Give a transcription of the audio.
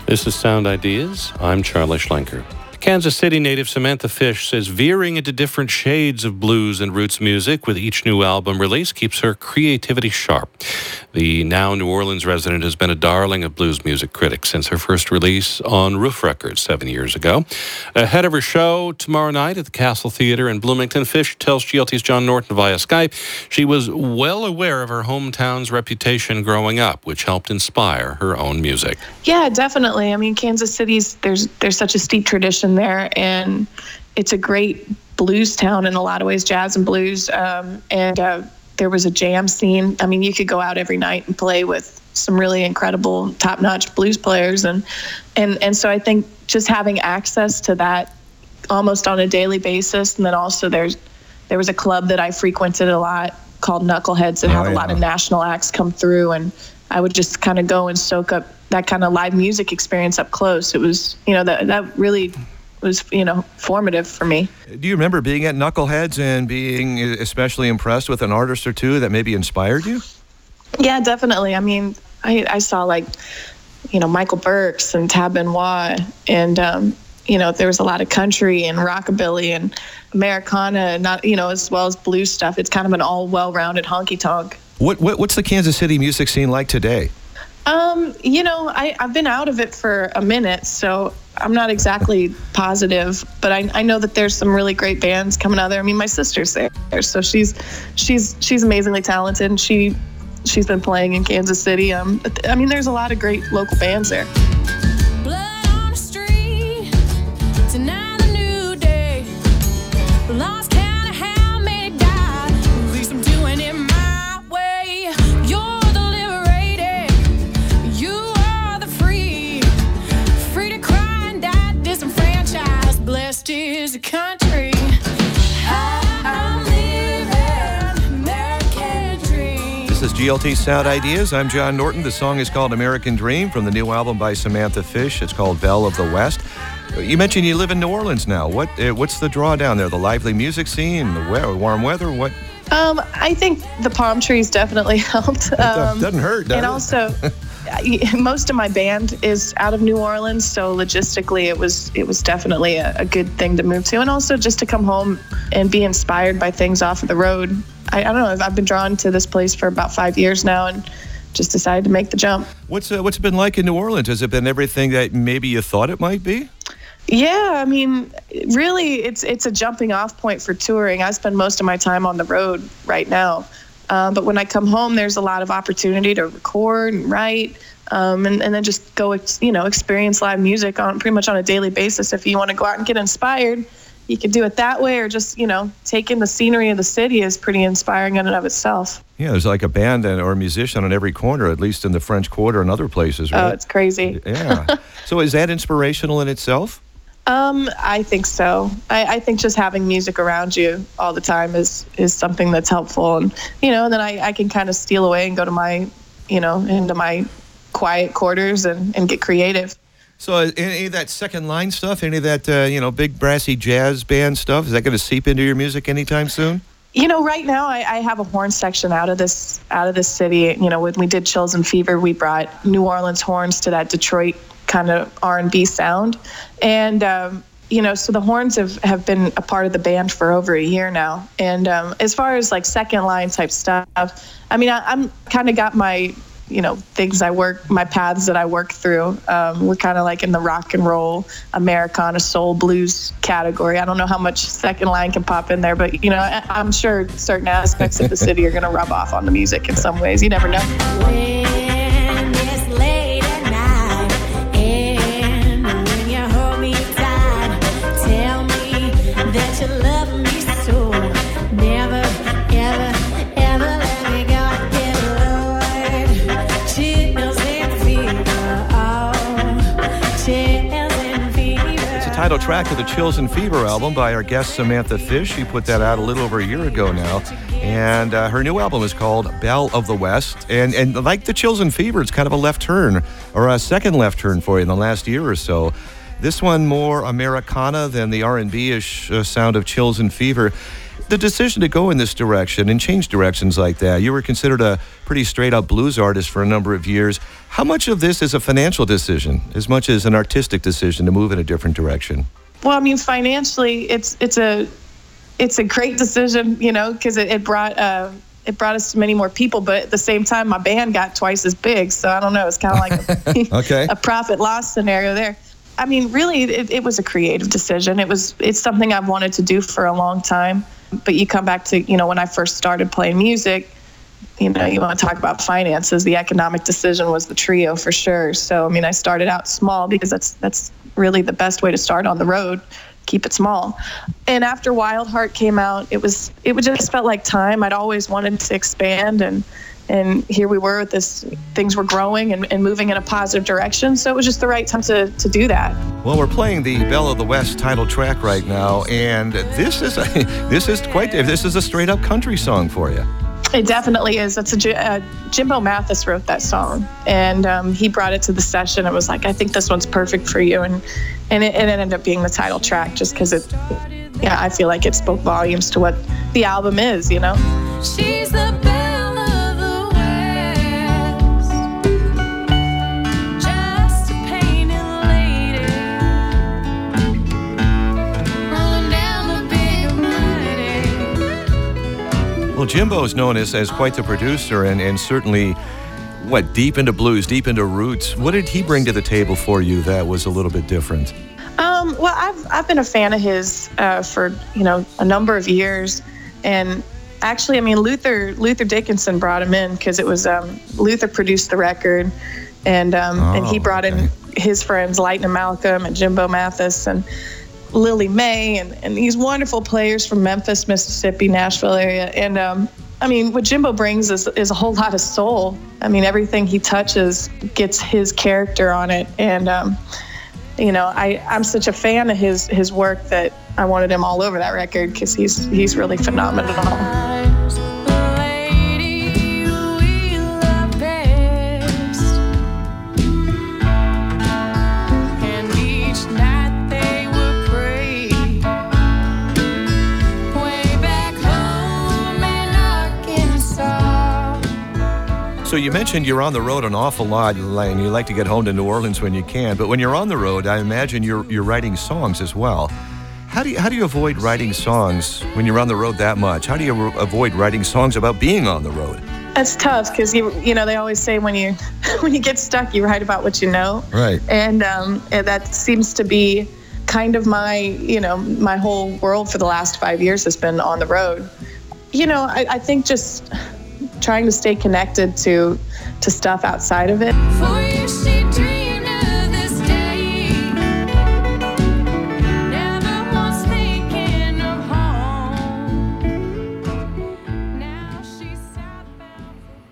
This is Sound Ideas. I'm Charlie Schlenker. Kansas City native Samantha Fish says veering into different shades of blues and roots music with each new album release keeps her creativity sharp. The now New Orleans resident has been a darling of blues music critics since her first release on Roof Records 7 years ago. Ahead of her show tomorrow night at the Castle Theatre in Bloomington, Fish tells GLT's John Norton via Skype she was well aware of her hometown's reputation growing up, which helped inspire her own music. Yeah, definitely. I mean, Kansas City's, there's such a steep tradition there, and it's a great blues town in a lot of ways, jazz and blues. There was a jam scene. I mean, you could go out every night and play with some really incredible, top-notch blues players, and so I think just having access to that almost on a daily basis, and then also there was a club that I frequented a lot called Knuckleheads that had a lot of national acts come through, and I would just kind of go and soak up that kind of live music experience up close. It was, that really was, formative for me. Do you remember being at Knuckleheads and being especially impressed with an artist or two that maybe inspired you? Yeah, definitely. I mean, I saw Michael Burks and Tab Benoit, and there was a lot of country and rockabilly and Americana, as well as blues stuff. It's kind of an all well-rounded honky tonk. What's the Kansas City music scene like today? I've been out of it for a minute, so I'm not exactly positive, but I know that there's some really great bands coming out there. I mean, my sister's there, so she's amazingly talented, and she's been playing in Kansas City. There's a lot of great local bands there. Blood on the street, tonight a new day. Lost count of how many died. At least I'm doing it my way. You're the liberated, you are the free to cry and die, disenfranchised. Blessed is the country. I'm living American dream. This is GLT Sound Ideas. I'm John Norton. The song is called American Dream from the new album by Samantha Fish. It's called Belle of the West. You mentioned you live in New Orleans now. What's the draw down there? The lively music scene, the warm weather? What? I think the palm trees definitely helped. Doesn't hurt, does it? And also, most of my band is out of New Orleans, so logistically it was definitely a good thing to move to, and also just to come home and be inspired by things off of the road. I don't know, I've been drawn to this place for about 5 years now, and just decided to make the jump. What's it been like in New Orleans? Has it been everything that maybe you thought it might be? Yeah, I mean, really, it's a jumping off point for touring. I spend most of my time on the road right now. But when I come home, there's a lot of opportunity to record and write, and then just go, experience live music on pretty much on a daily basis. If you want to go out and get inspired, you can do it that way, or just, take in the scenery of the city is pretty inspiring in and of itself. Yeah, there's like a band or a musician on every corner, at least in the French Quarter and other places, right? Oh, it's crazy. Yeah. So is that inspirational in itself? I think so. I think just having music around you all the time is something that's helpful. And, then I can kind of steal away and go to my, into my quiet quarters and get creative. So any of that second line stuff, any of that, big brassy jazz band stuff, is that going to seep into your music anytime soon? Right now I have a horn section out of this city. When we did Chills and Fever, we brought New Orleans horns to that Detroit kind of R&B sound. And, so the horns have been a part of the band for over a year now. And as far as like second line type stuff, I'm kind of got my, my paths that I work through. We're kind of like in the rock and roll, Americana, soul, blues category. I don't know how much second line can pop in there, but, I'm sure certain aspects of the city are going to rub off on the music in some ways. You never know. When it's late at night, and when you hold me tight, tell me that you love me so. Never, ever, ever let me go. It's a title track of the Chills and Fever album by our guest Samantha Fish. She put that out a little over a year ago now. And her new album is called Belle of the West. And like the Chills and Fever, it's kind of a left turn, or a second left turn for you in the last year or so. This one more Americana than the R&B-ish sound of Chills and Fever. The decision to go in this direction and change directions like that, you were considered a pretty straight-up blues artist for a number of years. How much of this is a financial decision as much as an artistic decision to move in a different direction? Well, I mean, financially, it's a great decision, you know, because it brought us to many more people. But at the same time, my band got twice as big, so I don't know. It's kind of like okay. a profit-loss scenario there. I mean, really, it was a creative decision. It's something I've wanted to do for a long time. But you come back to, you know, when I first started playing music, you know, you want to talk about finances. The economic decision was the trio for sure. So, I mean, I started out small because that's really the best way to start on the road. Keep it small. And after Wild Heart came out, it just felt like time. I'd always wanted to expand, and here we were with this. Things were growing and moving in a positive direction. So it was just the right time to do that. Well, we're playing the Belle of the West title track right now, and this is a straight up country song for you. It definitely is. It's Jimbo Mathis wrote that song, and he brought it to the session. It was like, I think this one's perfect for you, and it ended up being the title track just because I feel like it spoke volumes to what the album is, you know. She's the belle of the West, just a painted lady, rolling down the big mighty. Well, Jimbo is known as quite the producer and certainly, deep into blues, deep into roots. What did he bring to the table for you that was a little bit different? Well, I've been a fan of his for, you know, a number of years. And actually, I mean, Luther Dickinson brought him in because it was Luther produced the record, and he brought in his friends Lightnin' Malcolm and Jimbo Mathis and Lily May and these wonderful players from Memphis, Mississippi, Nashville area. And I mean, what Jimbo brings is a whole lot of soul. I mean, everything he touches gets his character on it. And you know, I'm such a fan of his work that I wanted him all over that record because he's really phenomenal. So you mentioned you're on the road an awful lot, and you like to get home to New Orleans when you can. But when you're on the road, I imagine you're writing songs as well. How do you avoid writing songs when you're on the road that much? How do you avoid writing songs about being on the road? That's tough because you know they always say when you get stuck, you write about what you know. Right. And that seems to be kind of my whole world for the last 5 years has been on the road. You know, I think just trying to stay connected to stuff outside of it.